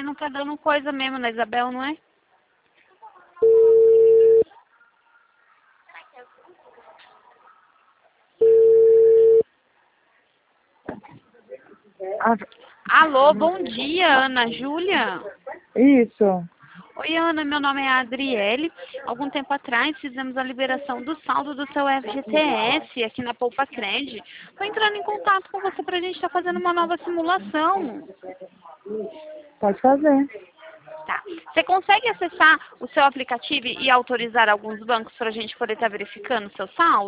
não tá dando coisa mesmo na Isabel, não é? Ah, Alô, bom dia, Ana Júlia. isso. Oi, Ana, meu nome é Adriele. Algum tempo atrás fizemos a liberação do saldo do seu FGTS aqui na Poupa Cred. Estou entrando em contato com você para a gente estar fazendo uma nova simulação. Pode fazer. Tá. Você consegue acessar o seu aplicativo e autorizar alguns bancos para a gente poder estar verificando o seu saldo?